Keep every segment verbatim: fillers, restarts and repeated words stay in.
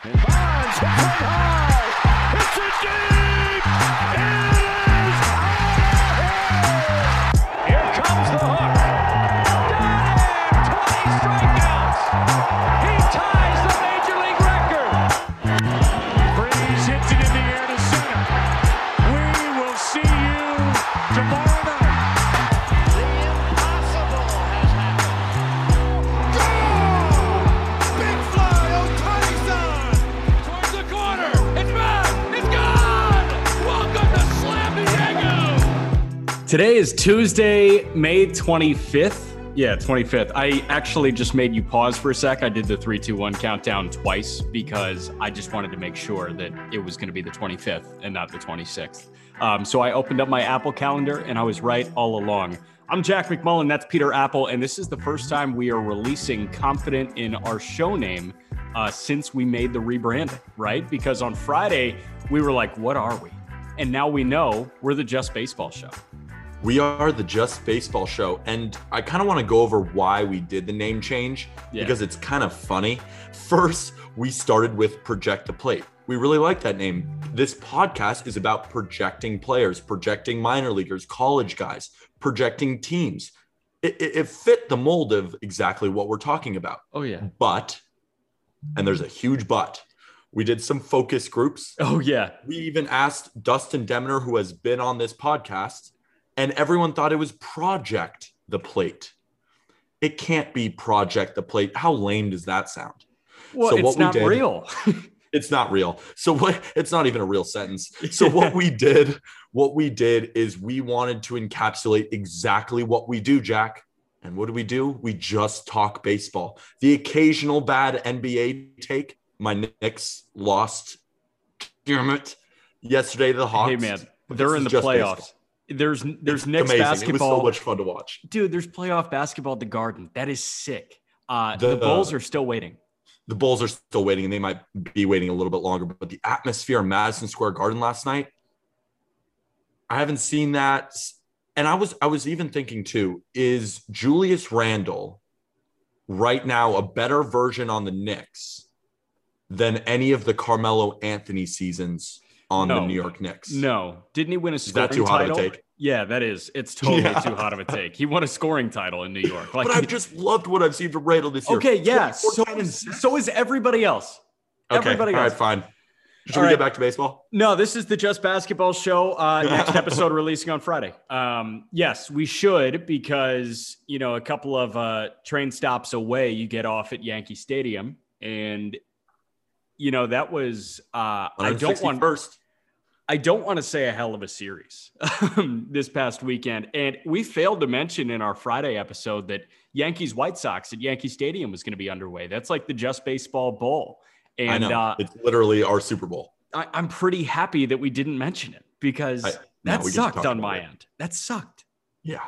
And Bonds hits it high. Hits it deep. It is out of here. Here comes the hook. Got him. twenty strikeouts. He ties the major league record. Freeze hits it in the air to center. We will see you tomorrow night. Today is Tuesday, May twenty-fifth. Yeah, twenty-fifth. I actually just made you pause for a sec. I did the three, two, one countdown twice because I just wanted to make sure that it was going to be the twenty-fifth and not the twenty-sixth. Um, so I opened up my Apple calendar and I was right all along. I'm Jack McMullen. That's Peter Apple. And this is the first time we are releasing Confident in our show name uh, since we made the rebranding, right? Because on Friday, we were like, what are we? And now we know we're the Just Baseball Show. We are the Just Baseball Show, and I kind of want to go over why we did the name change yeah. because it's kind of funny. First, we started with Project the Plate. We really like that name. This podcast is about projecting players, projecting minor leaguers, college guys, projecting teams. It, it, it fit the mold of exactly what we're talking about. Oh, yeah. But, and there's a huge but, we did some focus groups. Oh, yeah. We even asked Dustin Demeter, who has been on this podcast, and everyone thought it was Project the Plate. It can't be Project the Plate. How lame does that sound? Well, so it's what not we did, real. It's not real. So what? It's not even a real sentence. So what we did, what we did is we wanted to encapsulate exactly what we do, Jack. And what do we do? We just talk baseball. The occasional bad N B A take. My Knicks lost, damn it, yesterday to the Hawks. Hey, man, they're in the playoffs. Baseball. There's there's it's Knicks amazing. basketball. It was so much fun to watch. Dude, there's playoff basketball at the Garden. That is sick. Uh, the, the Bulls are still waiting. The Bulls are still waiting, and they might be waiting a little bit longer. But the atmosphere in Madison Square Garden last night, I haven't seen that. And I was I was even thinking, too, is Julius Randle right now a better version on the Knicks than any of the Carmelo Anthony seasons on no, the New York Knicks? No. Didn't he win a scoring title? Is that too title? hot of a take? Yeah, that is. It's totally yeah. too hot of a take. He won a scoring title in New York. Like, but I've just loved what I've seen from Randle this year. Okay, yeah. So is, so is everybody else. Okay, everybody all else. right, fine. Should all we right. get back to baseball? No, this is the Just Basketball Show. Uh, next episode releasing on Friday. Um, yes, we should because, you know, a couple of uh, train stops away, you get off at Yankee Stadium. And, you know, that was uh, – I don't want first. I don't want to say a hell of a series this past weekend. And we failed to mention in our Friday episode that Yankees White Sox at Yankee Stadium was going to be underway. That's like the Just Baseball Bowl. And I know. Uh, it's literally our Super Bowl. I, I'm pretty happy that we didn't mention it because I, that no, sucked on my it. end. That sucked. Yeah.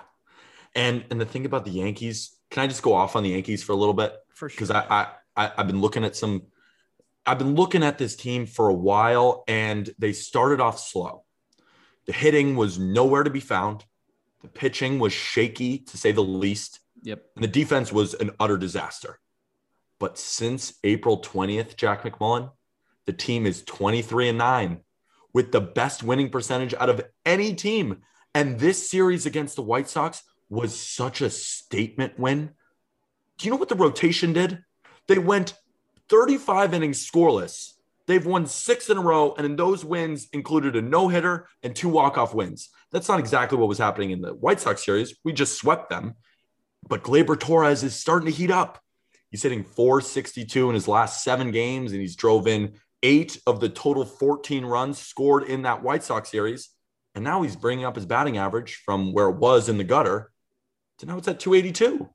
And and the thing about the Yankees, can I just go off on the Yankees for a little bit? For sure. Because I, I, I, I've been looking at some – I've been looking at this team for a while, and they started off slow. The hitting was nowhere to be found. The pitching was shaky, to say the least. Yep. And the defense was an utter disaster. But since April twentieth, Jack McMullen, the team is twenty-three and nine with the best winning percentage out of any team. And this series against the White Sox was such a statement win. Do you know what the rotation did? They went thirty-five innings scoreless. They've won six in a row, and in those wins included a no-hitter and two walk-off wins. That's not exactly what was happening in the White Sox series. We just swept them. But Gleyber Torres is starting to heat up. He's hitting four sixty-two in his last seven games, and he's drove in eight of the total fourteen runs scored in that White Sox series. And now he's bringing up his batting average from where it was in the gutter to now it's at two eighty-two.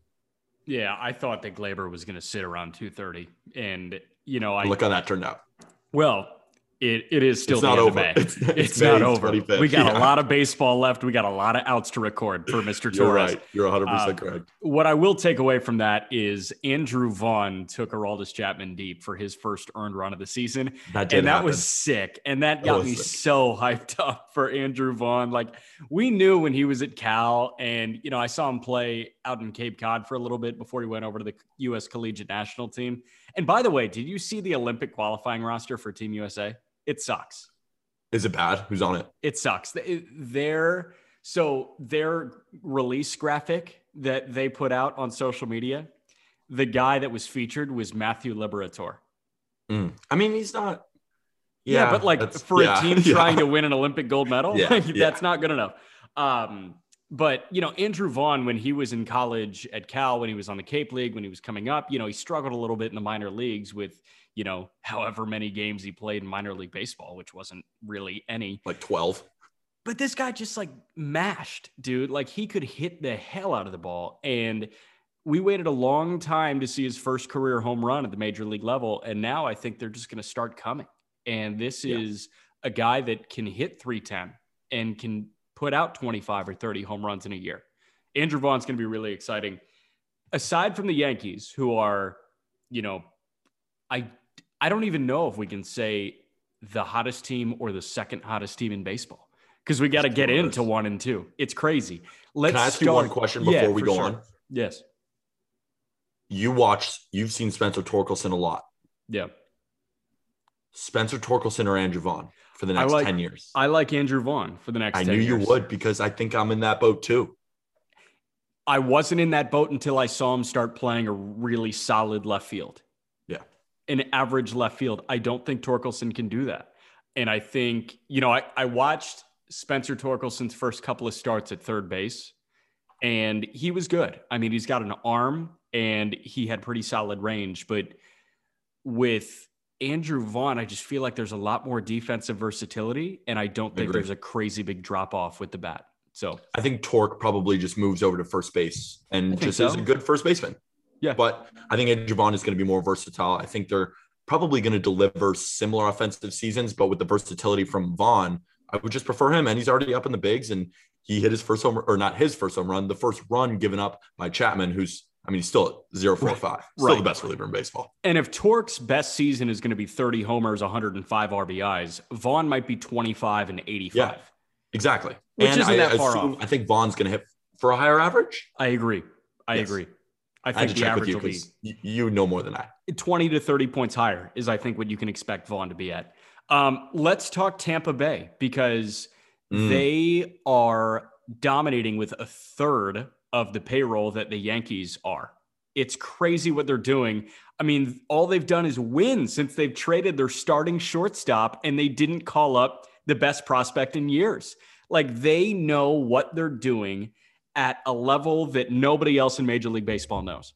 Yeah, I thought that Gleyber was going to sit around two thirty. And, you know, I look how that turned out. Well, it it is still it's the not end over. of May. It's, it's, it's May not over. twenty-fifth. We got yeah. a lot of baseball left. We got a lot of outs to record for Mister You're Torres. right. You're one hundred percent uh, correct. What I will take away from that is Andrew Vaughn took Aroldis Chapman deep for his first earned run of the season. That did and that happen. was sick. And that got that me sick. so hyped up for Andrew Vaughn. Like, we knew when he was at Cal, and, you know, I saw him play out in Cape Cod for a little bit before he went over to the U S Collegiate National Team. And by the way, did you see the Olympic qualifying roster for Team U S A? It sucks. Is it bad? Who's on it? It sucks. Their so their release graphic that they put out on social media, the guy that was featured was Matthew Liberator. Mm. I mean, he's not. Yeah, yeah but like for yeah, a team yeah. trying to win an Olympic gold medal, yeah, like, yeah. that's not good enough. Um, but, you know, Andrew Vaughn, when he was in college at Cal, when he was on the Cape League, when he was coming up, you know, he struggled a little bit in the minor leagues with, you know, however many games he played in minor league baseball, which wasn't really any. Like twelve. But this guy just like mashed, dude. Like he could hit the hell out of the ball. And we waited a long time to see his first career home run at the major league level. And now I think they're just going to start coming. And this yeah. is a guy that can hit three ten and can put out twenty-five or thirty home runs in a year. Andrew Vaughn's going to be really exciting. Aside from the Yankees, who are, you know, I, I don't even know if we can say the hottest team or the second hottest team in baseball, because we got to get into one and two. It's crazy. Let's Can I ask start, you one question before yeah, we go sure. on? Yes. You watched, you've seen Spencer Torkelson a lot. Yeah. Spencer Torkelson or Andrew Vaughn for the next like, ten years? I like Andrew Vaughn for the next I ten knew years. you would, because I think I'm in that boat too. I wasn't in that boat until I saw him start playing a really solid left field. Yeah. An average left field. I don't think Torkelson can do that. And I think, you know, I, I watched Spencer Torkelson's first couple of starts at third base, and he was good. I mean, he's got an arm and he had pretty solid range, but with Andrew Vaughn, I just feel like there's a lot more defensive versatility, and I don't think there's a crazy big drop off with the bat. So I think Torque probably just moves over to first base and just so. is a good first baseman. Yeah. But I think Andrew Vaughn is going to be more versatile. I think they're probably going to deliver similar offensive seasons, but with the versatility from Vaughn, I would just prefer him. And he's already up in the bigs, and he hit his first home, or not his first home run, the first run given up by Chapman, who's, I mean, he's still at zero four five, still right. the best reliever in baseball. And if Torque's best season is going to be thirty homers, one hundred five R B Is, Vaughn might be twenty-five and eighty-five. Yeah, exactly. Which and isn't I that far assume, off. I think Vaughn's going to hit for a higher average. I agree. I Yes. agree. I I think had to the check with average you will be because you, you know more than I. twenty to thirty points higher is, I think, what you can expect Vaughn to be at. Um, let's talk Tampa Bay, because Mm. they are dominating with a third of the payroll that the Yankees are. It's crazy what they're doing. I mean, all they've done is win since they've traded their starting shortstop, and they didn't call up the best prospect in years. Like, they know what they're doing at a level that nobody else in Major League Baseball knows.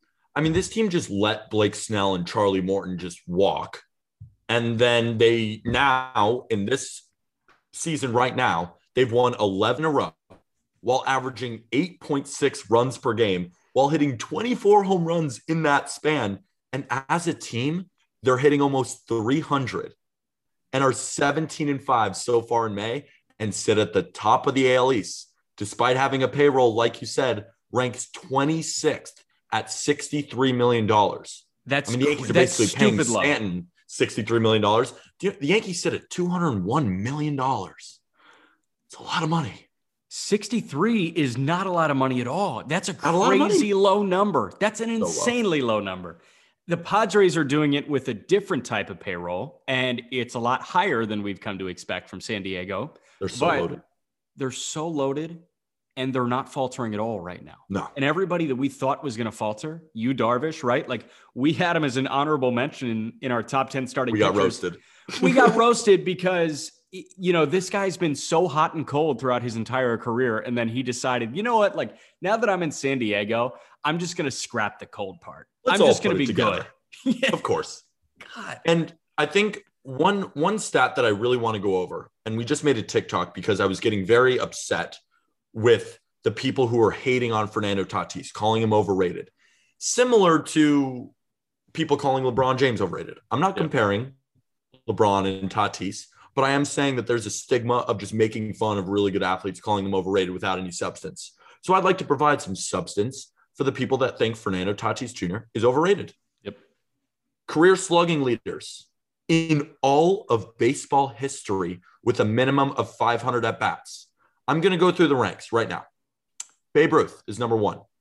I mean, this team just let Blake Snell and Charlie Morton just walk. And then they now, in this season right now, they've won eleven in a row while averaging eight point six runs per game, while hitting twenty-four home runs in that span. And as a team, they're hitting almost three hundred and are seventeen and five so far in May, and sit at the top of the A L East, despite having a payroll, like you said, ranks twenty-sixth at sixty-three million dollars. That's, I mean, the Yankees are that's basically paying stupid low. Stanton sixty-three million dollars. The Yankees sit at two hundred one million dollars. It's a lot of money. sixty-three is not a lot of money at all. That's a Not a lot of crazy money. low number. That's an So low. insanely low number. The Padres are doing it with a different type of payroll, and it's a lot higher than we've come to expect from San Diego. They're so But loaded. They're so loaded, and they're not faltering at all right now. No. And everybody that we thought was going to falter, you Darvish, right? Like, we had him as an honorable mention in, in our top ten starting We got pitchers. roasted. We got roasted because, you know, this guy's been so hot and cold throughout his entire career. And then he decided, you know what? Like, now that I'm in San Diego, I'm just going to scrap the cold part. Let's I'm all just going put to it be together. good. Yeah. Of course. God. And I think one one stat that I really want to go over, and we just made a TikTok because I was getting very upset with the people who are hating on Fernando Tatis, calling him overrated, similar to people calling LeBron James overrated. I'm not Yeah. comparing LeBron and Tatis, but I am saying that there's a stigma of just making fun of really good athletes, calling them overrated without any substance. So I'd like to provide some substance for the people that think Fernando Tatis Junior is overrated. Yep. Career slugging leaders in all of baseball history with a minimum of five hundred at-bats. I'm going to go through the ranks right now. Babe Ruth is number one.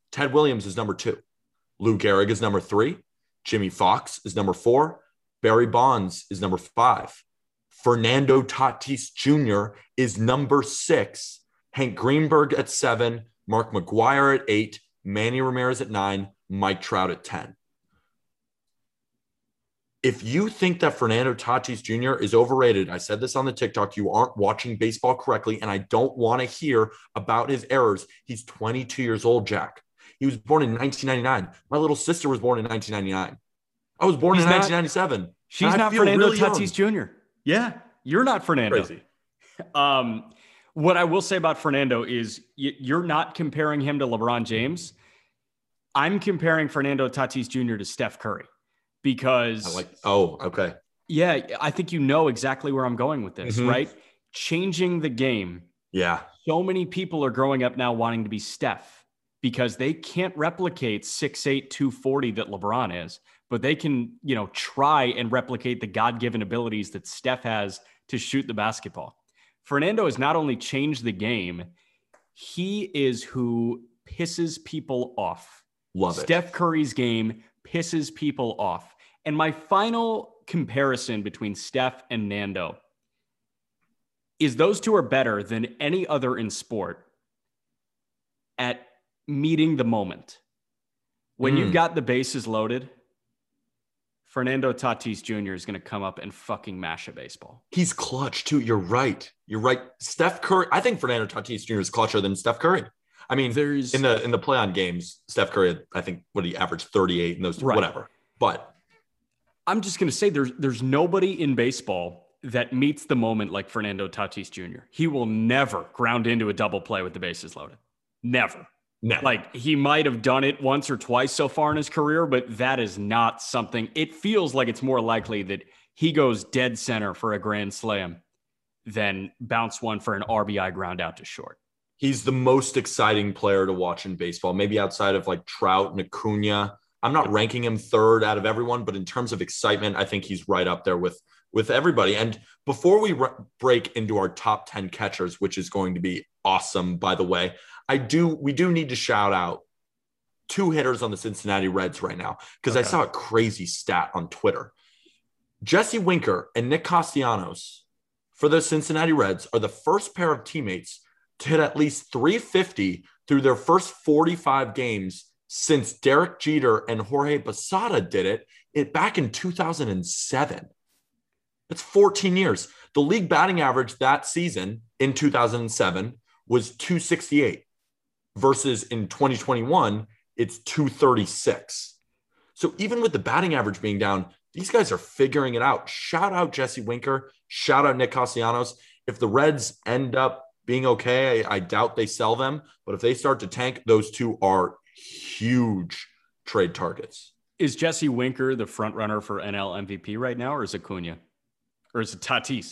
Ted Williams is number two. Lou Gehrig is number three. Jimmy Fox is number four. Barry Bonds is number five. Fernando Tatis Junior is number six. Hank Greenberg at seven. Mark McGwire at eight. Manny Ramirez at nine. Mike Trout at ten. If you think that Fernando Tatis Junior is overrated, I said this on the TikTok, you aren't watching baseball correctly, and I don't want to hear about his errors. He's twenty-two years old, Jack. He was born in nineteen ninety-nine. My little sister was born in nineteen ninety-nine. I was born He's in not, nineteen ninety-seven. She's not Fernando really Tatis young. Junior Yeah, you're not Fernando. Crazy. Um, what I will say about Fernando is y- you're not comparing him to LeBron James. I'm comparing Fernando Tatis Junior to Steph Curry because I like, oh, okay. yeah, I think you know exactly where I'm going with this, Mhm. right? Changing the game. Yeah. So many people are growing up now wanting to be Steph because they can't replicate six eight, two forty that LeBron is, but they can, you know, try and replicate the God-given abilities that Steph has to shoot the basketball. Fernando has not only changed the game, he is who pisses people off. Love it. Steph Curry's game pisses people off. And my final comparison between Steph and Nando is those two are better than any other in sport at meeting the moment. When Mm. you've got the bases loaded, Fernando Tatis Junior is going to come up and fucking mash a baseball. He's clutch too. You're right. You're right. Steph Curry. I think Fernando Tatis Junior is clutcher than Steph Curry. I mean, There's in the in the play-on games, Steph Curry, I think, what he averaged thirty-eight in those, Right. whatever. But I'm just going to say there's there's nobody in baseball that meets the moment like Fernando Tatis Junior He will never ground into a double play with the bases loaded. Never. no, Like he might have done it once or twice so far in his career, but that is not something. It feels like it's more likely that he goes dead center for a grand slam than bounce one for an R B I ground out to short. he's the most exciting player to watch in baseball, maybe outside of like Trout and Acuna. I'm not ranking him third out of everyone, but in terms of excitement, I think he's right up there with, with everybody. And before we re- break into our top ten catchers, which is going to be awesome, by the way, I do, we do need to shout out two hitters on the Cincinnati Reds right now, because I Okay. saw a crazy stat on Twitter. Jesse Winker and Nick Castellanos for the Cincinnati Reds are the first pair of teammates to hit at least three fifty through their first forty-five games since Derek Jeter and Jorge Posada did it, it back in two thousand seven. That's fourteen years. The league batting average that season in two thousand seven was two sixty-eight versus in twenty twenty-one, it's two thirty-six. So even with the batting average being down, these guys are figuring it out. Shout out Jesse Winker. Shout out Nick Castellanos. If the Reds end up being okay, I, I doubt they sell them. But if they start to tank, those two are huge trade targets. Is Jesse Winker the front runner for N L M V P right now, or is it Cunha? Or is it Tatis?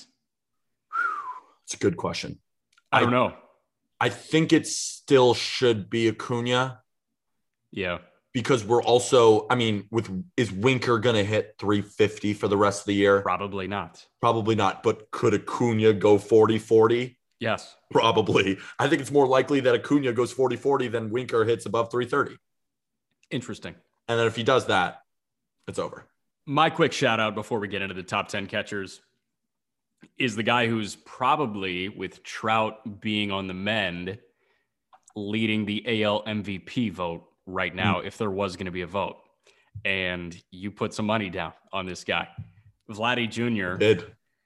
It's a good question. I don't know. I think it still should be Acuna, Yeah. because we're also, I mean, with is Winker going to hit three fifty for the rest of the year? Probably not. Probably not. But could Acuna go forty forty? Yes. Probably. I think it's more likely that Acuna goes forty forty than Winker hits above three thirty. Interesting. And then if he does that, it's over. My quick shout out before we get into the top ten catchers is the guy who's probably, with Trout being on the mend, leading the A L M V P vote right now, if there was going to be a vote. And you put some money down on this guy. Vladdy Junior Did.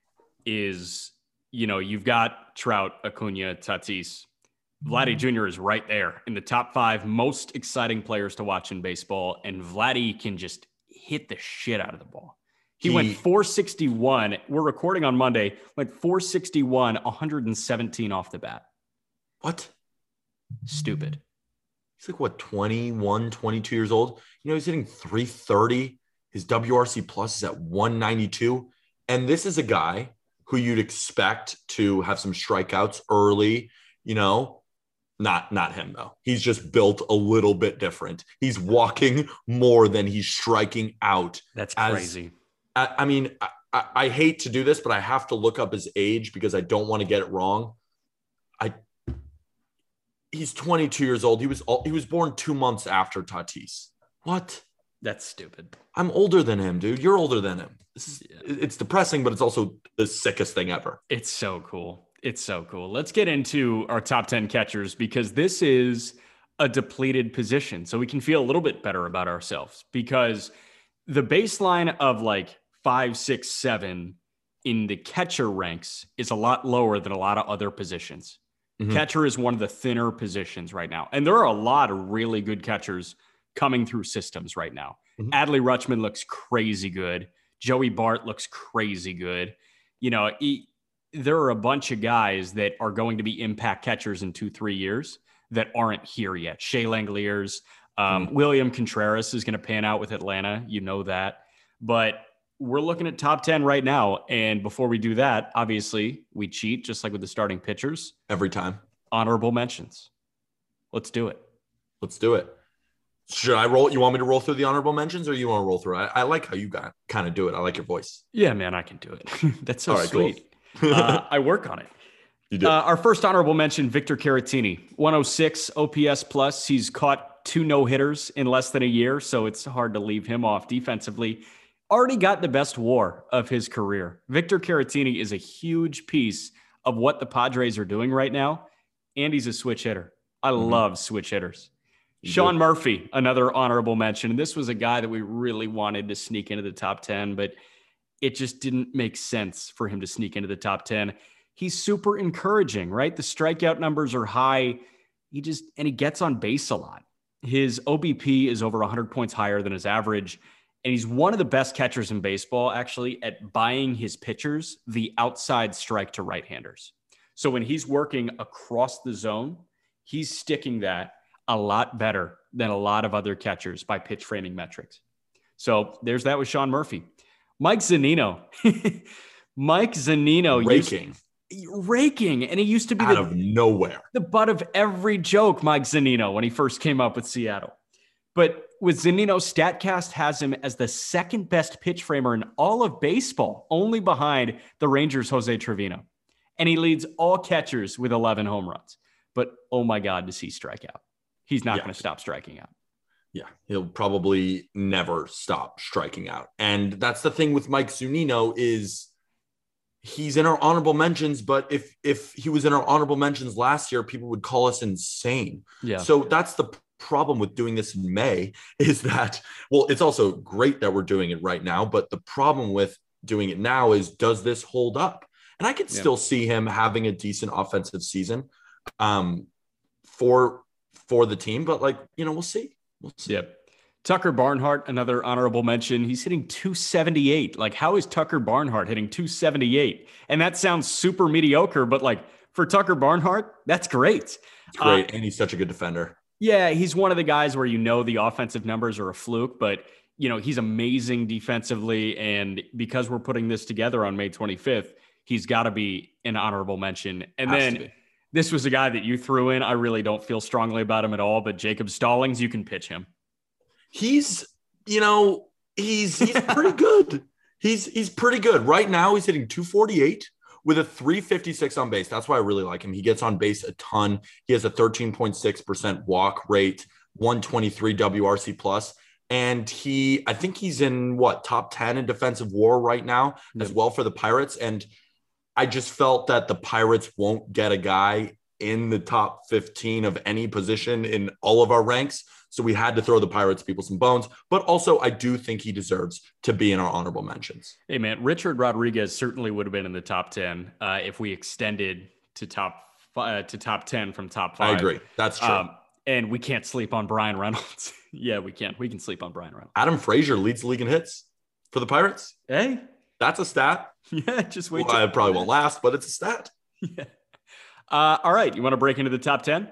is, you know, you've got Trout, Acuna, Tatis. Vladdy Junior is right there in the top five most exciting players to watch in baseball. And Vladdy can just hit the shit out of the ball. He, He- went four sixty-one. We're recording on Monday, went four sixty-one, one hundred seventeen off the bat. What? Stupid. He's like, what, twenty-one, twenty-two years old? You know, he's hitting three thirty. His W R C plus is at one ninety-two. And this is a guy who you'd expect to have some strikeouts early, you know, not, not him though. He's just built a little bit different. He's walking more than he's striking out. That's As- crazy. I, I mean, I, I, I hate to do this, but I have to look up his age because I don't want to get it wrong. I he's twenty-two years old. He was he was born two months after Tatis. What? That's stupid. I'm older than him, dude. You're older than him. This is yeah. It's depressing, but it's also the sickest thing ever. It's so cool. It's so cool. Let's get into our top ten catchers because this is a depleted position. So we can feel a little bit better about ourselves because the baseline of like five, six, seven in the catcher ranks is a lot lower than a lot of other positions. Mm-hmm. Catcher is one of the thinner positions right now. And there are a lot of really good catchers coming through systems right now. Mm-hmm. Adley Rutschman looks crazy good. Joey Bart looks crazy good. You know, he, there are a bunch of guys that are going to be impact catchers in two, three years that aren't here yet. Shea Langeliers, um, mm-hmm. William Contreras is going to pan out with Atlanta. You know that. But we're looking at top ten right now. And before we do that, obviously, we cheat just like with the starting pitchers. Every time. Honorable mentions. Let's do it. Let's do it. Should I roll? You want me to roll through the honorable mentions or you want to roll through? I, I like how you got kind of do it. I like your voice. Yeah, man, I can do it. That's so All right, sweet. Cool. uh, I work on it. You do. Uh, our first honorable mention, Victor Caratini, one oh six O P S plus. He's caught two no-hitters in less than a year, so it's hard to leave him off defensively. Already got the best WAR of his career. Victor Caratini is a huge piece of what the Padres are doing right now, and he's a switch hitter. I mm-hmm. love switch hitters. You Sean do. Murphy, another honorable mention. And this was a guy that we really wanted to sneak into the top ten, but it just didn't make sense for him to sneak into the top ten. He's super encouraging, right? The strikeout numbers are high. He just, and he gets on base a lot. His O B P is over one hundred points higher than his average. And he's one of the best catchers in baseball, actually, at buying his pitchers the outside strike to right-handers. So when he's working across the zone, he's sticking that a lot better than a lot of other catchers by pitch framing metrics. So there's that with Sean Murphy. Mike Zunino. Mike Zunino. Raking. Used, raking. And he used to be out the, of nowhere. the butt of every joke, Mike Zunino, when he first came up with Seattle. But with Zunino, StatCast has him as the second best pitch framer in all of baseball, only behind the Rangers' Jose Trevino. And he leads all catchers with eleven home runs. But oh my God, does he strike out? He's not yeah. going to stop striking out. Yeah, he'll probably never stop striking out. And that's the thing with Mike Zunino is he's in our honorable mentions, but if if he was in our honorable mentions last year, people would call us insane. Yeah. So that's the problem with doing this in May is that, well, it's also great that we're doing it right now, but the problem with doing it now is, does this hold up? And I could still yeah. see him having a decent offensive season um, for for the team, but like, you know, we'll see. We'll see. Yep. Tucker Barnhart, another honorable mention. He's hitting two seventy-eight. Like, how is Tucker Barnhart hitting two seventy-eight? And that sounds super mediocre, but like for Tucker Barnhart, that's great. It's great. Uh, and he's such a good defender. Yeah, he's one of the guys where you know the offensive numbers are a fluke, but you know, he's amazing defensively. And because we're putting this together on May twenty-fifth, he's got to be an honorable mention. And Has then this was a guy that you threw in. I really don't feel strongly about him at all, but Jacob Stallings, you can pitch him. He's, you know, he's he's pretty good. He's he's pretty good. Right now, he's hitting two forty-eight with a three fifty-six on base. That's why I really like him. He gets on base a ton. He has a thirteen point six percent walk rate, one twenty-three W R C plus. And he, I think he's in what, top ten in defensive WAR right now as well for the Pirates. And I just felt that the Pirates won't get a guy in the top fifteen of any position in all of our ranks. So we had to throw the Pirates people some bones. But also, I do think he deserves to be in our honorable mentions. Hey, man, Richard Rodriguez certainly would have been in the top ten uh, if we extended to top uh, to top ten from top five. I agree. That's true. Um, and we can't sleep on Brian Reynolds. yeah, we can. We can sleep on Brian Reynolds. Adam Frazier leads the league in hits for the Pirates. Hey. That's a stat. Yeah, just wait. Well, I probably won't last, but it's a stat. Yeah. Uh, all right. You want to break into the top ten?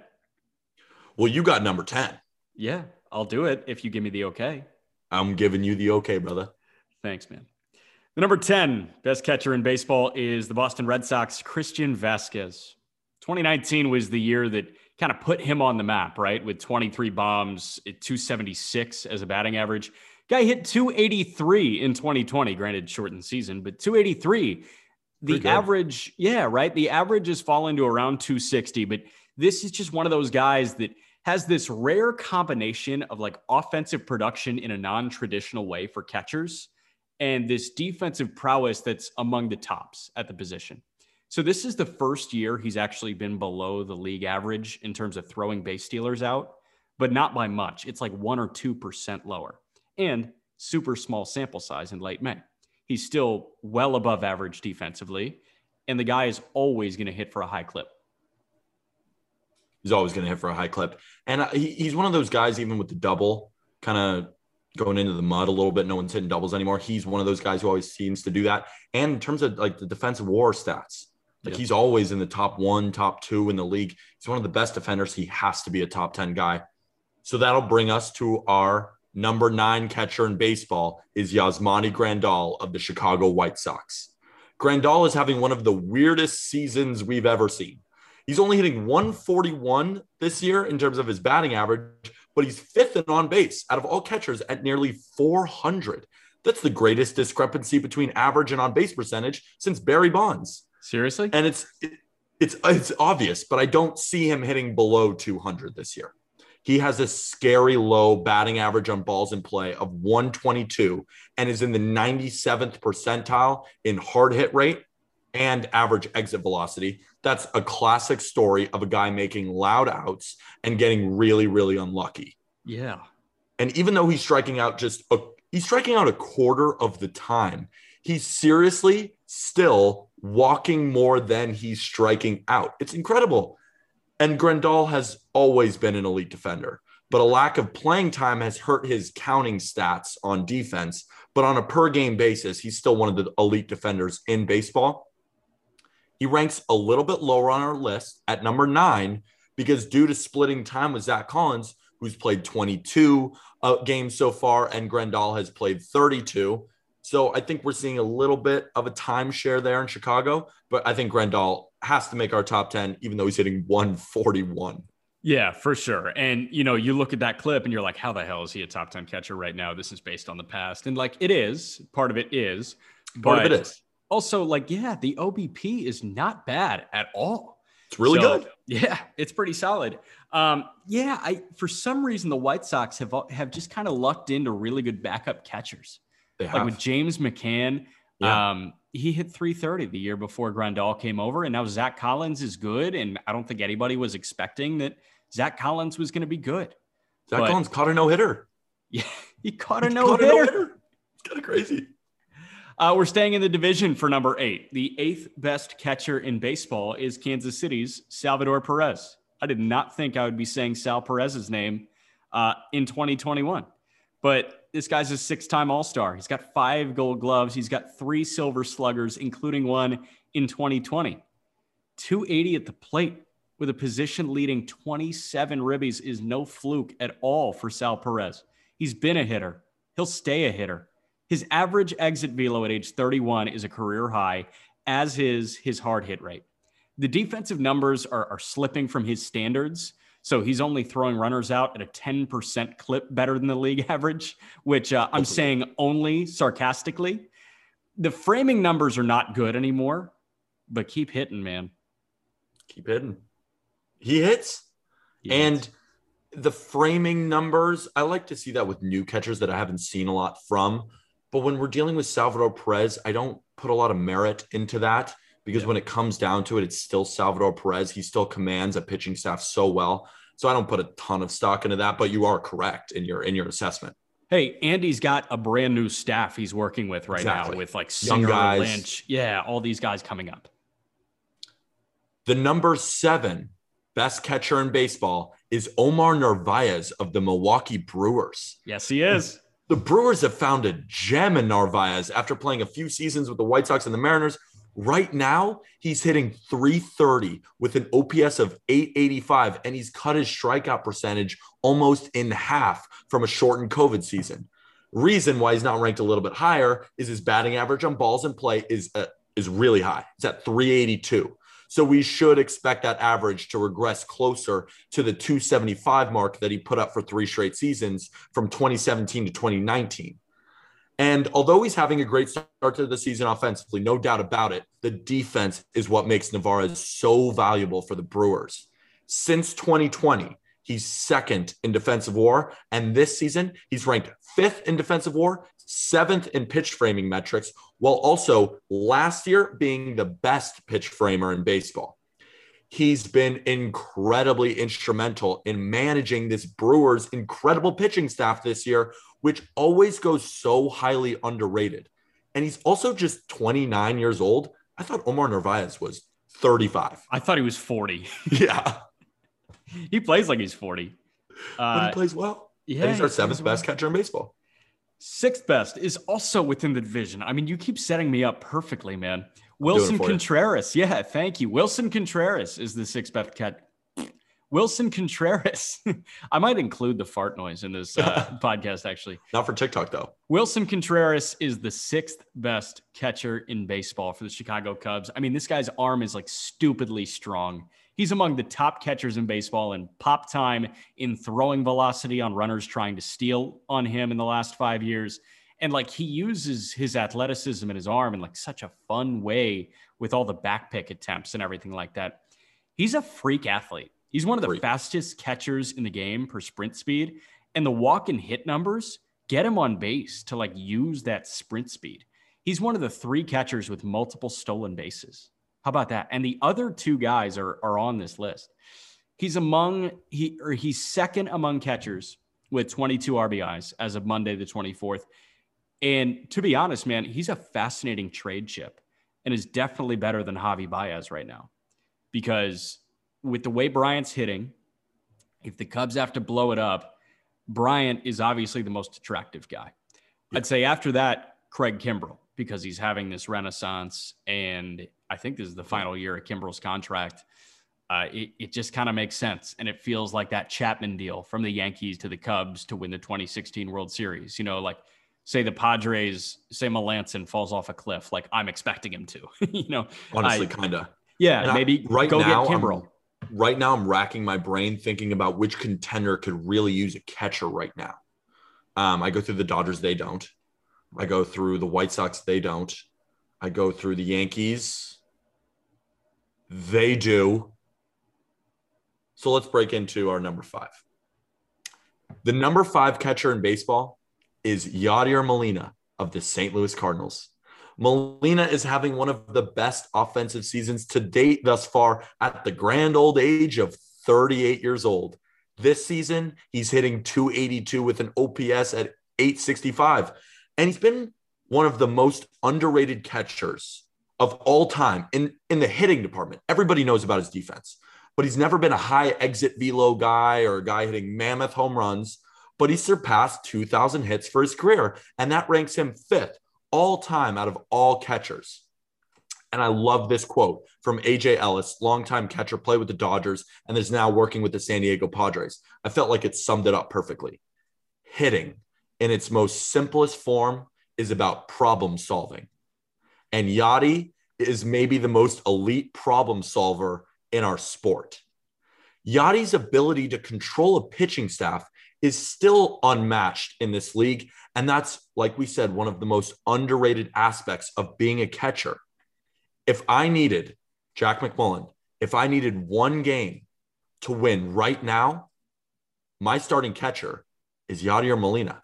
Well, you got number ten. Yeah, I'll do it if you give me the okay. I'm giving you the okay, brother. Thanks, man. The number ten best catcher in baseball is the Boston Red Sox, Christian Vasquez. twenty nineteen was the year that kind of put him on the map, right? With twenty-three bombs at two seventy-six as a batting average. Guy hit two eighty-three in twenty twenty, granted shortened season, but two eighty-three. The average, yeah, right? The average is falling to around two sixty, but this is just one of those guys that has this rare combination of like offensive production in a non-traditional way for catchers and this defensive prowess that's among the tops at the position. So this is the first year he's actually been below the league average in terms of throwing base stealers out, but not by much. It's like one or two percent lower and super small sample size in late May. He's still well above average defensively, and the guy is always going to hit for a high clip. He's always going to hit for a high clip. And uh, he, he's one of those guys, even with the double, kind of going into the mud a little bit. No one's hitting doubles anymore. He's one of those guys who always seems to do that. And in terms of like the defensive war stats, like yeah. he's always in the top one, top two in the league. He's one of the best defenders. He has to be a top ten guy. So that'll bring us to our number nine catcher in baseball is Yasmani Grandal of the Chicago White Sox. Grandal is having one of the weirdest seasons we've ever seen. He's only hitting one forty-one this year in terms of his batting average, but he's fifth in on base out of all catchers at nearly four hundred. That's the greatest discrepancy between average and on base percentage since Barry Bonds. Seriously? And it's it, it's it's obvious, but I don't see him hitting below two hundred this year. He has a scary low batting average on balls in play of one twenty-two and is in the ninety-seventh percentile in hard hit rate and average exit velocity. That's a classic story of a guy making loud outs and getting really, really unlucky. Yeah. And even though he's striking out just a, he's striking out a quarter of the time, he's seriously still walking more than he's striking out. It's incredible. And Grandal has always been an elite defender, but a lack of playing time has hurt his counting stats on defense. But on a per game basis, he's still one of the elite defenders in baseball. He ranks a little bit lower on our list at number nine because due to splitting time with Zach Collins, who's played twenty-two uh, games so far, and Grandal has played thirty-two. So I think we're seeing a little bit of a timeshare there in Chicago, but I think Grandal has to make our top ten, even though he's hitting one forty-one. Yeah, for sure. And, you know, you look at that clip and you're like, how the hell is he a top ten catcher right now? This is based on the past. And like, it is, part of it is. Part of it is. Also, like, yeah, the O B P is not bad at all. It's really so, good. Yeah, it's pretty solid. Um, yeah, I for some reason, the White Sox have have just kind of lucked into really good backup catchers. They have. Like with James McCann, yeah. um, he hit three thirty the year before Grandal came over, and now Zach Collins is good, and I don't think anybody was expecting that Zach Collins was going to be good. Zach but, Collins caught a no-hitter. Yeah, he caught a he no-hitter. Caught a no-hitter. It's kind of crazy. Uh, we're staying in the division for number eight. The eighth best catcher in baseball is Kansas City's Salvador Perez. I did not think I would be saying Sal Perez's name uh, in twenty twenty-one, but this guy's a six-time All-Star. He's got five Gold Gloves. He's got three Silver Sluggers, including one in twenty twenty. two eighty at the plate with a position-leading twenty-seven ribbies is no fluke at all for Sal Perez. He's been a hitter. He'll stay a hitter. His average exit velo at age thirty-one is a career high, as is his hard hit rate. The defensive numbers are, are slipping from his standards, so he's only throwing runners out at a ten percent clip better than the league average, which uh, I'm saying only sarcastically. The framing numbers are not good anymore, but keep hitting, man. Keep hitting. He hits. He and hits. The framing numbers, I like to see that with new catchers that I haven't seen a lot from. But when we're dealing with Salvador Perez, I don't put a lot of merit into that because yeah. when it comes down to it, it's still Salvador Perez. He still commands a pitching staff so well. So I don't put a ton of stock into that, but you are correct in your in your assessment. Hey, Andy's got a brand new staff he's working with right exactly. now with like Young Singer, guys. Lynch. Yeah, all these guys coming up. The number seven best catcher in baseball is Omar Narvaez of the Milwaukee Brewers. Yes, he is. The Brewers have found a gem in Narvaez after playing a few seasons with the White Sox and the Mariners. Right now, he's hitting three thirty with an O P S of eight eighty-five, and he's cut his strikeout percentage almost in half from a shortened COVID season. Reason why he's not ranked a little bit higher is his batting average on balls in play is, uh, is really high. It's at three eighty-two. So we should expect that average to regress closer to the two seventy-five mark that he put up for three straight seasons from twenty seventeen to twenty nineteen. And although he's having a great start to the season offensively, no doubt about it, the defense is what makes Narvaez so valuable for the Brewers. Since twenty twenty, he's second in defensive WAR. And this season, he's ranked fifth in defensive WAR, seventh in pitch framing metrics, while also last year being the best pitch framer in baseball. He's been incredibly instrumental in managing this Brewers' incredible pitching staff this year, which always goes so highly underrated. And he's also just twenty-nine years old. I thought Omar Narvaez was thirty-five. I thought he was forty. Yeah. He plays like he's forty. Uh, but he plays well. Yeah, and he's our he seventh well. best catcher in baseball. Sixth best is also within the division. I mean, you keep setting me up perfectly, man. Wilson Contreras. You. Yeah, thank you. Wilson Contreras is the sixth best cat. Wilson Contreras. I might include the fart noise in this uh, podcast, actually. Not for TikTok, though. Wilson Contreras is the sixth best catcher in baseball for the Chicago Cubs. I mean, this guy's arm is like stupidly strong. He's among the top catchers in baseball in pop time, in throwing velocity on runners trying to steal on him in the last five years. And like he uses his athleticism and his arm in like such a fun way with all the back pick attempts and everything like that. He's a freak athlete. He's one of the freak. fastest catchers in the game per sprint speed. And the walk and hit numbers get him on base to like use that sprint speed. He's one of the three catchers with multiple stolen bases. How about that? And the other two guys are, are on this list. He's among he or he's second among catchers with twenty-two R B Is as of Monday the twenty-fourth. And to be honest, man, he's a fascinating trade chip and is definitely better than Javi Baez right now. Because with the way Bryant's hitting, if the Cubs have to blow it up, Bryant is obviously the most attractive guy. Yeah. I'd say after that, Craig Kimbrell, because he's having this renaissance. And I think this is the final year of Kimbrell's contract. Uh, it, it just kind of makes sense. And it feels like that Chapman deal from the Yankees to the Cubs to win the twenty sixteen World Series. You know, like say the Padres, say Melanson falls off a cliff, like I'm expecting him to, you know, honestly, kind of. Yeah. And maybe I, right go now, get Kimbrell. I'm, right now I'm racking my brain thinking about which contender could really use a catcher right now. Um, I go through the Dodgers. They don't. I go through the White Sox. They don't. I go through the Yankees. They do. So let's break into our number five. The number five catcher in baseball is Yadier Molina of the Saint Louis Cardinals. Molina is having one of the best offensive seasons to date thus far at the grand old age of thirty-eight years old. This season, he's hitting two eighty-two with an O P S at eight sixty-five. And he's been one of the most underrated catchers of all time in, in the hitting department. Everybody knows about his defense, but he's never been a high exit velo guy or a guy hitting mammoth home runs, but he surpassed two thousand hits for his career. And that ranks him fifth all time out of all catchers. And I love this quote from A J Ellis, longtime catcher, played with the Dodgers, and is now working with the San Diego Padres. I felt like it summed it up perfectly. Hitting in its most simplest form is about problem solving. And Yadi is maybe the most elite problem solver in our sport. Yadi's ability to control a pitching staff is still unmatched in this league. And that's, like we said, one of the most underrated aspects of being a catcher. If I needed, Jack McMullen, if I needed one game to win right now, my starting catcher is Yadier Molina.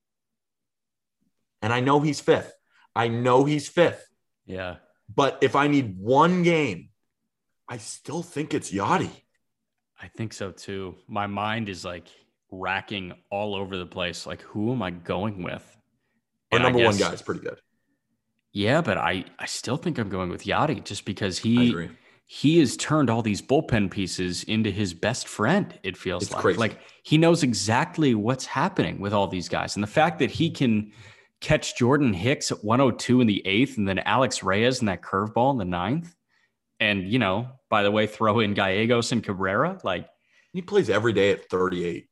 And I know he's fifth. I know he's fifth. Yeah. But if I need one game, I still think it's Yadi. I think so too. My mind is like racking all over the place. Like, who am I going with? Our And number I one guess- guy is pretty good. Yeah, but I, I still think I'm going with Yadi just because I he agree. he has turned all these bullpen pieces into his best friend, it feels It's like. crazy. Like he knows exactly what's happening with all these guys. And the fact that he can catch Jordan Hicks at one oh two in the eighth and then Alex Reyes in that curveball in the ninth. And, you know, by the way, throw in Gallegos and Cabrera. Like He plays every day at thirty-eight.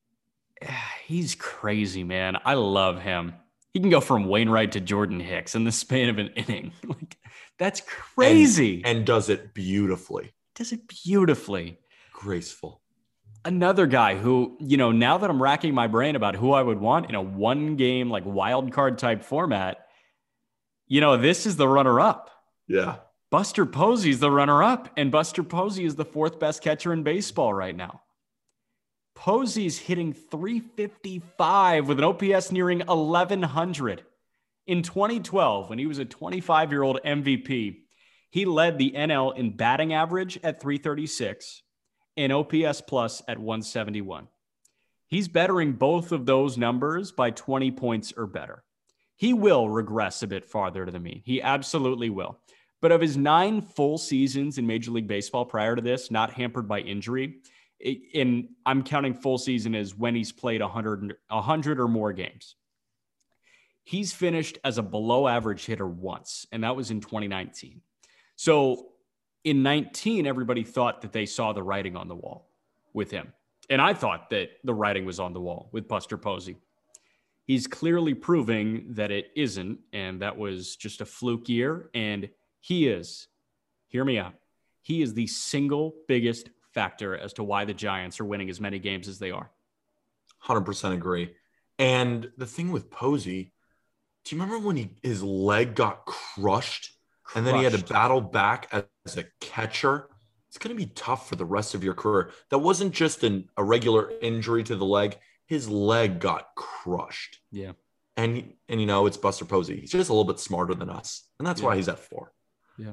he's crazy, man. I love him. He can go from Wainwright to Jordan Hicks in the span of an inning. Like that's crazy. And, and does it beautifully. Does it beautifully. Graceful. Another guy who, you know, now that I'm racking my brain about who I would want in a one game, like wild card type format, you know, this is the runner up. Yeah. Buster Posey is the runner-up, and Buster Posey is the fourth best catcher in baseball right now. Posey's hitting three fifty-five with an O P S nearing eleven hundred. In twenty twelve, when he was a twenty-five-year-old M V P, he led the N L in batting average at three thirty-six and O P S plus at one seventy-one. He's bettering both of those numbers by twenty points or better. He will regress a bit farther to the mean. He absolutely will. But of his nine full seasons in Major League Baseball prior to this, not hampered by injury, and I'm counting full season as when he's played one hundred, one hundred or more games, he's finished as a below average hitter once, and that was in twenty nineteen. So in nineteen, everybody thought that they saw the writing on the wall with him. And I thought that the writing was on the wall with Buster Posey. He's clearly proving that it isn't, and that was just a fluke year. And he is, hear me out, he is the single biggest factor as to why the Giants are winning as many games as they are. one hundred percent agree. And the thing with Posey, do you remember when he his leg got crushed, crushed and then he had to battle back as a catcher? It's going to be tough for the rest of your career. That wasn't just an, a regular injury to the leg. His leg got crushed. Yeah. And, and you know, it's Buster Posey. He's just a little bit smarter than us. And that's yeah. why he's at four. Yeah.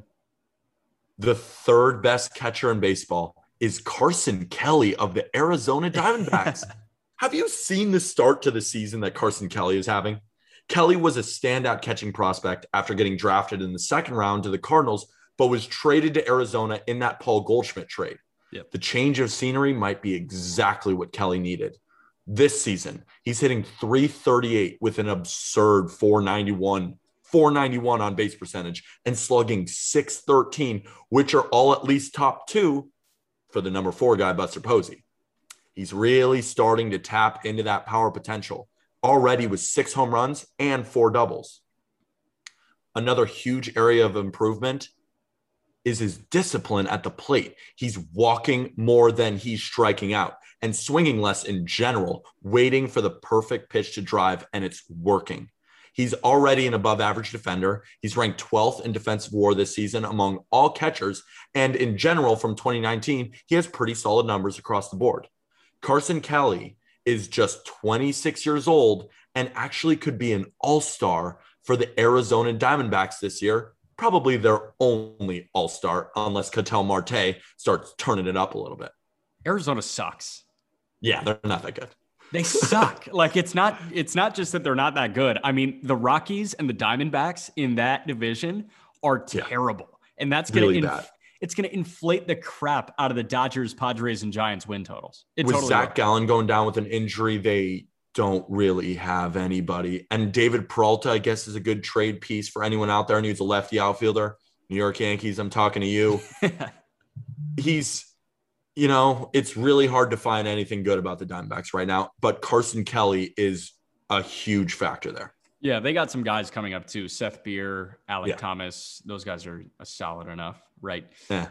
The third best catcher in baseball is Carson Kelly of the Arizona Diamondbacks. Have you seen the start to the season that Carson Kelly is having? Kelly was a standout catching prospect after getting drafted in the second round to the Cardinals, but was traded to Arizona in that Paul Goldschmidt trade. Yep. The change of scenery might be exactly what Kelly needed. This season, he's hitting three thirty-eight with an absurd four ninety-one, four ninety-one on base percentage and slugging six thirteen, which are all at least top two for the number four guy, Buster Posey. He's really starting to tap into that power potential, already with six home runs and four doubles. Another huge area of improvement is his discipline at the plate. He's walking more than he's striking out and swinging less in general, waiting for the perfect pitch to drive, and it's working. He's already an above average defender. He's ranked twelfth in defensive WAR this season among all catchers. And in general, from twenty nineteen, he has pretty solid numbers across the board. Carson Kelly is just twenty-six years old and actually could be an all-star for the Arizona Diamondbacks this year. Probably their only all-star, unless Ketel Marte starts turning it up a little bit. Arizona sucks. Yeah, they're not that good. They suck. Like, it's not, it's not just that they're not that good. I mean, the Rockies and the Diamondbacks in that division are terrible. Yeah. And that's going to, really inf- it's going to inflate the crap out of the Dodgers, Padres, and Giants win totals. It with totally Zach will. Gallen going down with an injury, they don't really have anybody. And David Peralta, I guess, is a good trade piece for anyone out there who needs a lefty outfielder. New York Yankees, I'm talking to you. He's, you know, it's really hard to find anything good about the Diamondbacks right now, but Carson Kelly is a huge factor there. Yeah, they got some guys coming up too. Seth Beer, Alec yeah. Thomas. Those guys are solid enough, right? Yeah.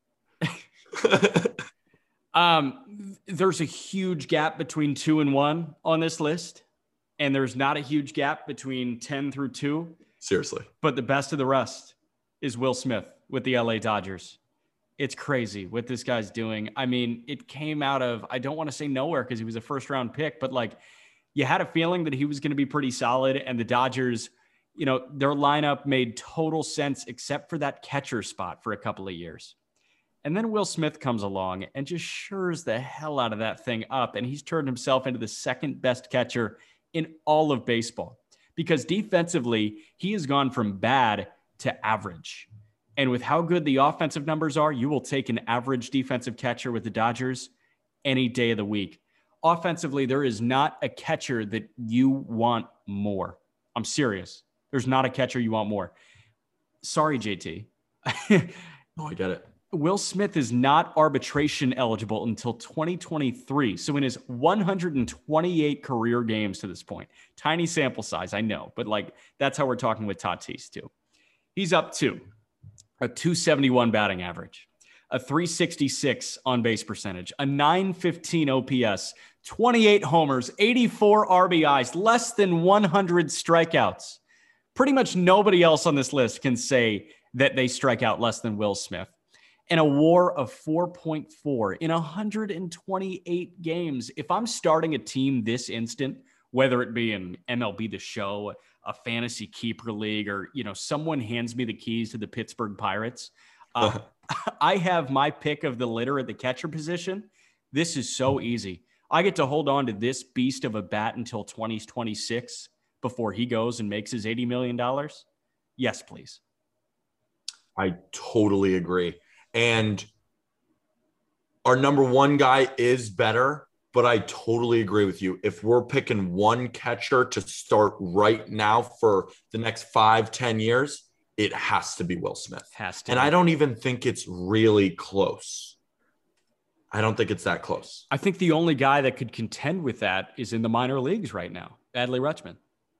um, there's a huge gap between two and one on this list, and there's not a huge gap between ten through two. Seriously. But the best of the rest is Will Smith with the L A Dodgers. It's crazy what this guy's doing. I mean, it came out of, I don't want to say nowhere because he was a first round pick, but like you had a feeling that he was going to be pretty solid. And the Dodgers, you know, their lineup made total sense except for that catcher spot for a couple of years. And then Will Smith comes along and just shures the hell out of that thing up. And he's turned himself into the second best catcher in all of baseball because defensively, he has gone from bad to average. And with how good the offensive numbers are, you will take an average defensive catcher with the Dodgers any day of the week. Offensively, there is not a catcher that you want more. I'm serious. There's not a catcher you want more. Sorry, J T. Oh, I get it. Will Smith is not arbitration eligible until twenty twenty-three. So in his one hundred twenty-eight career games to this point, tiny sample size, I know, but like that's how we're talking with Tatis too. He's up two. A two seventy-one batting average, a three sixty-six on base percentage, a nine fifteen O P S, twenty-eight homers, eighty-four R B Is, less than one hundred strikeouts. Pretty much nobody else on this list can say that they strike out less than Will Smith. And a WAR of four point four in one hundred twenty-eight games. If I'm starting a team this instant, whether it be in M L B The Show, a fantasy keeper league, or, you know, someone hands me the keys to the Pittsburgh Pirates, uh, I have my pick of the litter at the catcher position. This is so easy. I get to hold on to this beast of a bat until twenty twenty-six before he goes and makes his eighty million dollars. Yes, please. I totally agree. And our number one guy is better, but I totally agree with you. If we're picking one catcher to start right now for the next five, ten years, it has to be Will Smith. Has to. And be. I don't even think it's really close. I don't think it's that close. I think the only guy that could contend with that is in the minor leagues right now, Adley Rutschman.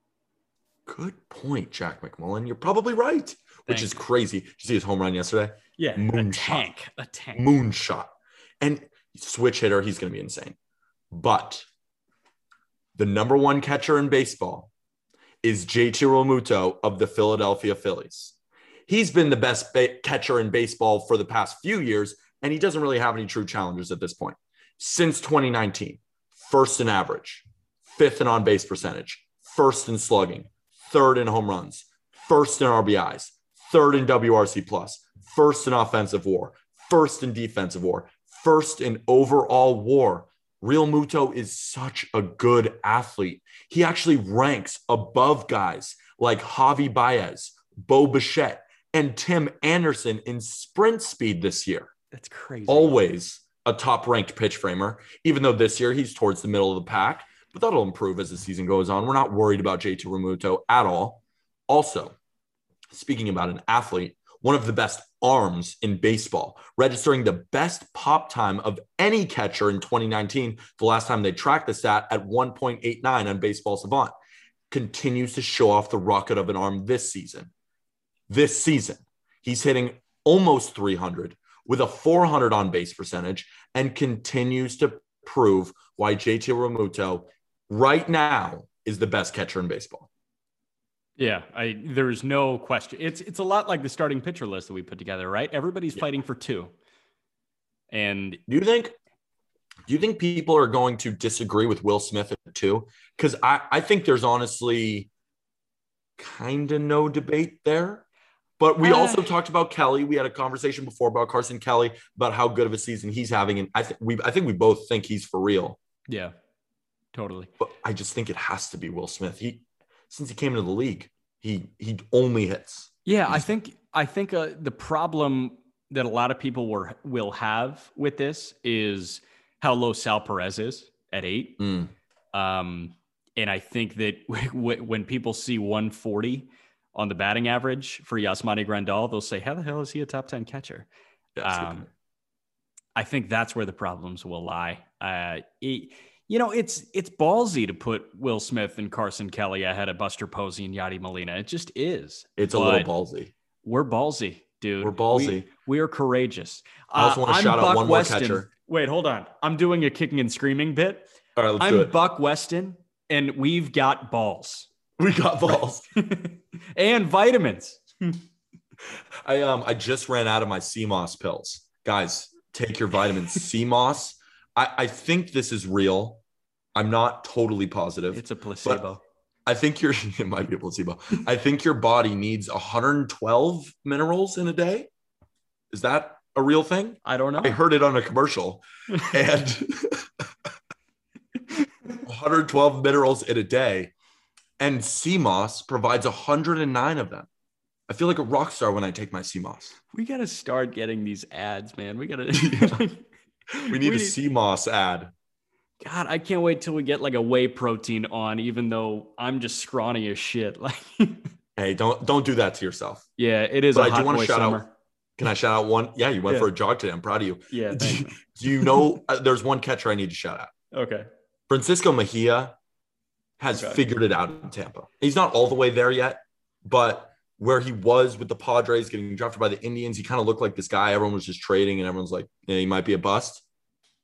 Good point, Jack McMullen. You're probably right, Thank which is crazy. Did you see his home run yesterday? Yeah, Moonshot. a tank, a tank. Moonshot. And switch hitter, he's going to be insane. But the number one catcher in baseball is J T Realmuto of the Philadelphia Phillies. He's been the best ba- catcher in baseball for the past few years, and he doesn't really have any true challengers at this point. Since twenty nineteen, first in average, fifth in on-base percentage, first in slugging, third in home runs, first in R B Is, third in W R C plus, first in offensive WAR, first in defensive WAR, first in overall WAR. Realmuto is such a good athlete. He actually ranks above guys like Javi Baez, Bo Bichette, and Tim Anderson in sprint speed this year. That's crazy. Always a top-ranked pitch framer, even though this year he's towards the middle of the pack. But that'll improve as the season goes on. We're not worried about J T Realmuto at all. Also, speaking about an athlete, one of the best arms in baseball, registering the best pop time of any catcher in twenty nineteen, the last time they tracked the stat at one point eight nine on Baseball Savant, continues to show off the rocket of an arm this season. This season, he's hitting almost three hundred with a four hundred on base percentage and continues to prove why J T Realmuto right now is the best catcher in baseball. Yeah, I there's no question. It's it's a lot like the starting pitcher list that we put together, right? Everybody's yeah. fighting for two. And do you think do you think people are going to disagree with Will Smith at two? Because I, I think there's honestly kind of no debate there. But we uh, also talked about Kelly. We had a conversation before about Carson Kelly, about how good of a season he's having. And I think we I think we both think he's for real. Yeah, totally. But I just think it has to be Will Smith. He Since he came into the league, he he only hits. Yeah, He's, I think I think uh, the problem that a lot of people were, will have with this is how low Sal Perez is at eight. Mm. Um, and I think that w- when people see one forty on the batting average for Yasmani Grandal, they'll say, how the hell is he a top ten catcher? Yeah, um, I think that's where the problems will lie. Uh, it, You know, it's it's ballsy to put Will Smith and Carson Kelly ahead of Buster Posey and Yadi Molina. It just is. It's a little ballsy. We're ballsy, dude. We're ballsy. We, we are courageous. I also want to uh, shout Buck out one Weston. more catcher. Wait, hold on. I'm doing a kicking and screaming bit. All right, let's I'm do it. Buck Weston, and we've got balls. We got balls. And vitamins. I um I just ran out of my C M O S pills. Guys, take your vitamins. C M O S. I, I think this is real. I'm not totally positive. It's a placebo. I think you're, it might be a placebo. I think your body needs one hundred twelve minerals in a day. Is that a real thing? I don't know. I heard it on a commercial. And one hundred twelve minerals in a day. And C M O S provides one hundred nine of them. I feel like a rock star when I take my C M O S. We got to start getting these ads, man. We got to. We need we a C M O S ad. God, I can't wait till we get like a whey protein on, even though I'm just scrawny as shit. Like, hey, don't don't do that to yourself. Yeah, it is. But a I hot do want boy to shout summer. out. Can I shout out one? Yeah, you went yeah. for a jog today. I'm proud of you. Yeah. Do you, do you know? Uh, there's one catcher I need to shout out. Okay. Francisco Mejia has okay. figured it out in Tampa. He's not all the way there yet, but where he was with the Padres getting drafted by the Indians, he kind of looked like this guy everyone was just trading, and everyone's like, yeah, he might be a bust.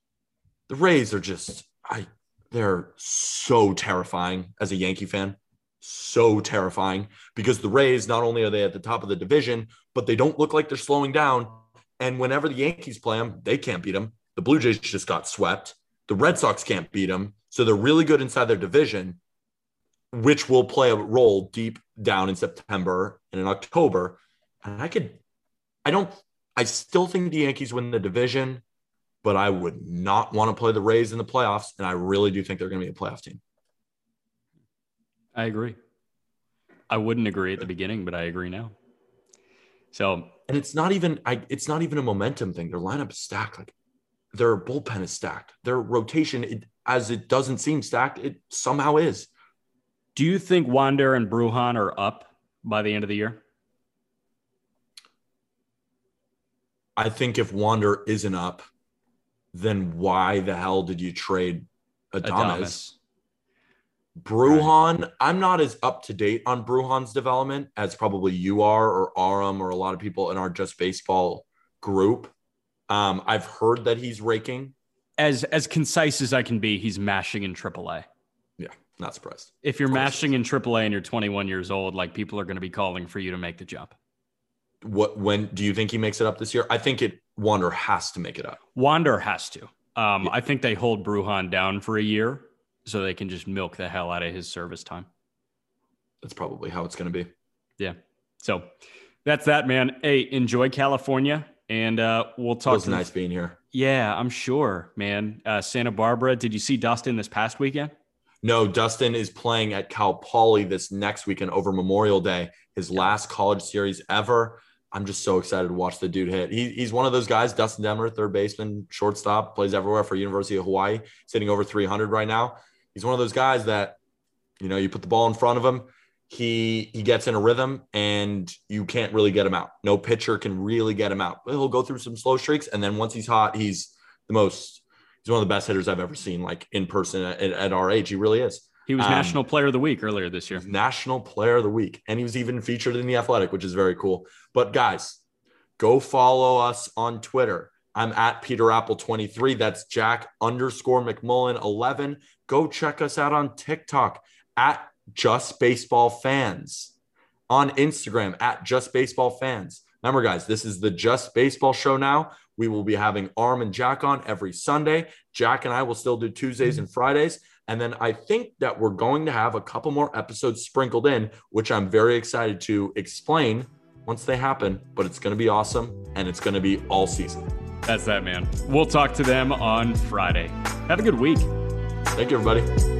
The Rays are just, I, they're so terrifying as a Yankee fan. so terrifying because the Rays, not only are they at the top of the division, but they don't look like they're slowing down. And whenever the Yankees play them, they can't beat them. The Blue Jays just got swept. The Red Sox can't beat them. So they're really good inside their division, which will play a role deep down in September and in October. And I could, I don't, I still think the Yankees win the division, but I would not want to play the Rays in the playoffs. And I really do think they're going to be a playoff team. I agree. I wouldn't agree at the beginning, but I agree now. So, and it's not even, I, it's not even a momentum thing. Their lineup is stacked. Like their bullpen is stacked. Their rotation, it, as it doesn't seem stacked, it somehow is. Do you think Wander and Brujan are up by the end of the year? I think if Wander isn't up, then why the hell did you trade Adames? Adames. Brujan, right. I'm not as up to date on Brujan's development as probably you are or Aram or a lot of people in our Just Baseball group. Um, I've heard that he's raking. As as concise as I can be, he's mashing in triple A. Yeah, not surprised. If you're mashing in triple A and you're twenty-one years old, like people are going to be calling for you to make the jump. What when do you think he makes it up this year? I think it Wander has to make it up. Wander has to. Um, yeah. I think they hold Brujan down for a year so they can just milk the hell out of his service time. That's probably how it's going to be. Yeah. So that's that, man. Hey, enjoy California, and uh, we'll talk. It was to nice the- being here. Yeah, I'm sure, man. Uh, Santa Barbara. Did you see Dustin this past weekend? No, Dustin is playing at Cal Poly this next weekend over Memorial Day, his last college series ever. I'm just so excited to watch the dude hit. He, he's one of those guys, Dustin Demmer, third baseman, shortstop, plays everywhere for University of Hawaii, sitting over three hundred right now. He's one of those guys that, you know, you put the ball in front of him, he he gets in a rhythm, and you can't really get him out. No pitcher can really get him out. He'll go through some slow streaks, and then once he's hot, he's the most – he's one of the best hitters I've ever seen, like, in person at, at our age. He really is. He was um, National Player of the Week earlier this year. National Player of the Week. And he was even featured in The Athletic, which is very cool. But, guys, go follow us on Twitter. I'm at Peter Apple twenty-three. That's Jack underscore McMullen eleven. Go check us out on TikTok at Just Baseball Fans. On Instagram at Just Baseball Fans. Remember, guys, this is the Just Baseball Show now. We will be having Arm and Jack on every Sunday. Jack and I will still do Tuesdays and Fridays. And then I think that we're going to have a couple more episodes sprinkled in, which I'm very excited to explain once they happen. But it's going to be awesome, and it's going to be all season. That's that, man. We'll talk to them on Friday. Have a good week. Thank you, everybody.